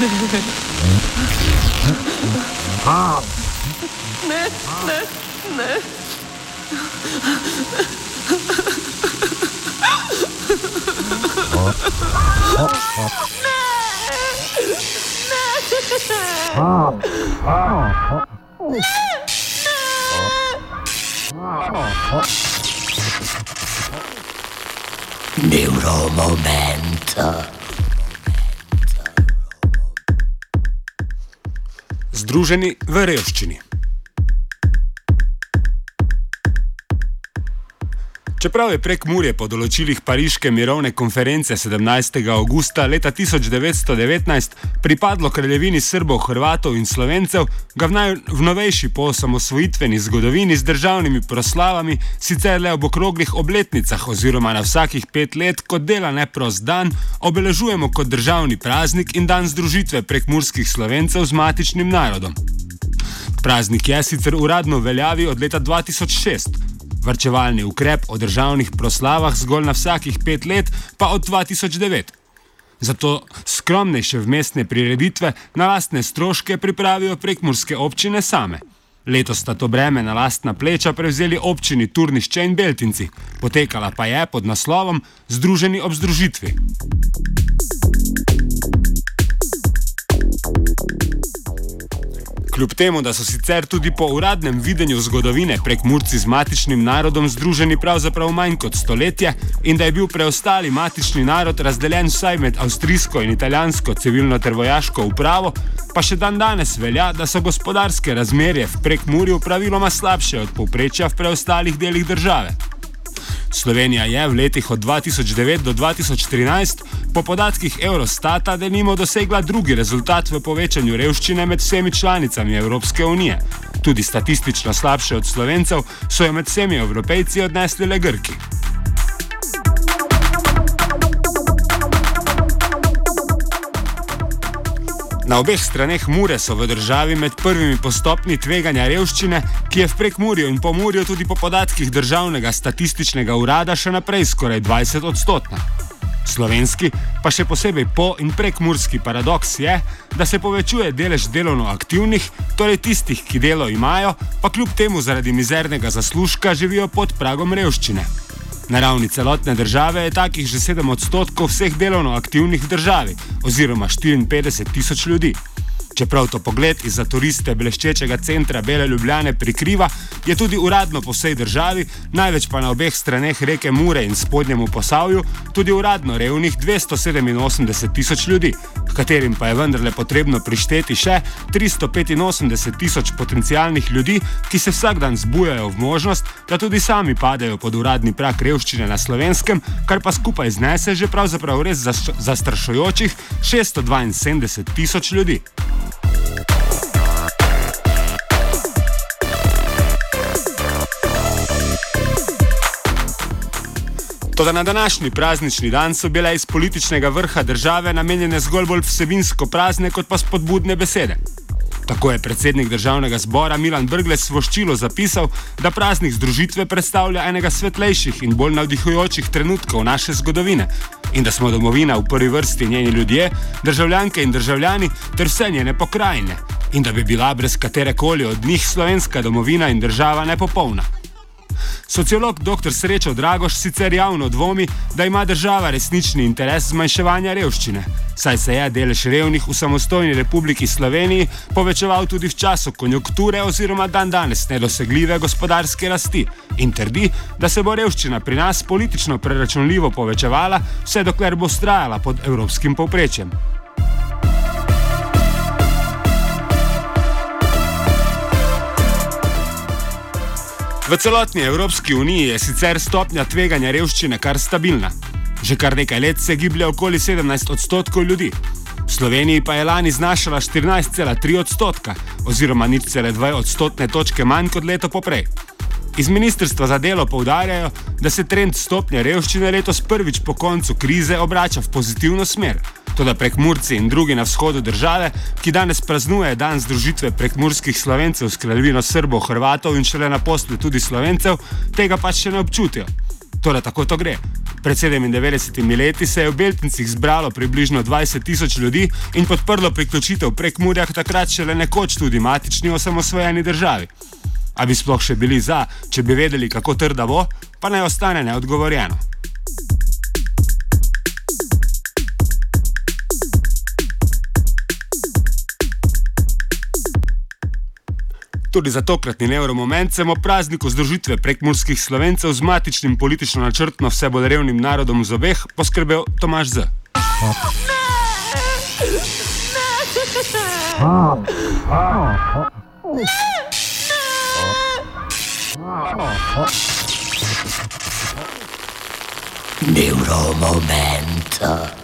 Neuromomento. Združeni v revščini. Čeprav je Prekmurje po določilih Pariške mirovne konference 17. avgusta leta 1919 pripadlo kraljevini Srbov, Hrvatov in Slovencev, ga v novejši poosamosvojitveni zgodovini z državnimi proslavami, sicer le ob okroglih obletnicah oziroma na vsakih 5 let kot dela neprost dan, obeležujemo kot državni praznik in dan združitve prekmurskih Slovencev z matičnim narodom. Praznik je sicer uradno v veljavi od leta 2006, varčevalni ukrep o državnih proslavah zgolj na vsakih 5 let pa od 2009. Zato skromnejše vmesne prireditve na lastne stroške pripravijo prekmurske občine same. Letos sta to breme na lastna pleča prevzeli občini Turnišče in Beltinci, potekala pa je pod naslovom Združeni ob združitvi. Kljub temu, da so sicer tudi po uradnem videnju zgodovine Prekmurci z matičnim narodom združeni pravzaprav manj kot stoletje in da je bil preostali matični narod razdeljen vsaj med avstrijsko in italijansko civilno ter vojaško upravo, pa še dan danes velja, da so gospodarske razmerje v Prekmurju praviloma slabše od povprečja v preostalih delih države. Slovenija je v letih od 2009 do 2013 po podatkih Eurostata denimo dosegla drugi rezultat v povečanju revščine med vsemi članicami Evropske unije. Tudi statistično slabše od Slovencev so jo med vsemi Evropejci odnesli le Grki. Na obeh straneh Mure so v državi med prvimi po stopnji tveganja revščine, ki je v Prekmurju in Pomurju tudi po podatkih Državnega statističnega urada še naprej skoraj 20%. Slovenski, pa še posebej po in prekmurski paradoks je, da se povečuje delež delovno aktivnih, torej tistih, ki delo imajo, pa kljub temu zaradi mizernega zaslužka živijo pod pragom revščine. Na ravni celotne države je takih že 7% vseh delovno aktivnih v državi, oziroma 54 tisoč ljudi. Čeprav to pogled izza turiste bleščečega centra Bele Ljubljane prikriva, je tudi uradno po vsej državi, največ pa na obeh straneh reke Mure in spodnjemu Posavju, tudi uradno revnih 287 tisoč ljudi, k katerim pa je vendarle potrebno prišteti še 385 tisoč potencialnih ljudi, ki se vsak dan zbujajo v možnost, da tudi sami padejo pod uradni prag revščine na Slovenskem, kar pa skupaj znese že pravzaprav res zastrašujočih 672 tisoč ljudi. Toda na današnji praznični dan so bile iz političnega vrha države namenjene zgolj bolj vsebinsko prazne kot pa spodbudne besede. Tako je predsednik Državnega zbora Milan Brglez voščilo zapisal, da praznik združitve predstavlja enega svetlejših in bolj navdihujočih trenutkov naše zgodovine in da smo domovina v prvi vrsti njeni ljudje, državljanke in državljani ter vse njene pokrajine in da bi bila brez katerekoli od njih slovenska domovina in država nepopolna. Sociolog dr. Srečo Dragoš sicer javno dvomi, da ima država resnični interes zmanjševanja revščine, saj se je delež revnih v samostojni Republiki Sloveniji povečeval tudi v času konjunkture oziroma dandanes nedosegljive gospodarske rasti in trdi, da se bo revščina pri nas politično preračunljivo povečevala, vse dokler bo vztrajala pod evropskim povprečjem. V celotni Evropski uniji je sicer stopnja tveganja revščine kar stabilna. Že kar nekaj let se giblje okoli 17% ljudi. V Sloveniji pa je lani znašala 14,3% oziroma 0,2 odstotne točke manj kot leto poprej. Iz Ministrstva za delo poudarjajo, da se trend stopnje revščine letos prvič po koncu krize obrača v pozitivno smer. Toda Prekmurci in drugi na vzhodu države, ki danes praznuje dan združitve prekmurskih Slovencev s kraljevino Srbov, Hrvatov in šele naposled tudi Slovencev, tega pač še ne občutijo. Toda tako to gre. Pred 97 leti se je v Beltincih zbralo približno 20 tisoč ljudi in podprlo priključitev Prekmurja k takrat šele nekoč tudi matični osamosvojeni državi. A bi sploh še bili za, če bi vedeli, kako trda bo, pa naj ostane neodgovorjeno. Tudi za tokratni Neuromoment sem o prazniku združitve prekmurskih Slovencev z matičnim politično načrtno vse bolj revnim narodom z obeh poskrbel Tomaž Z. Neuromoment.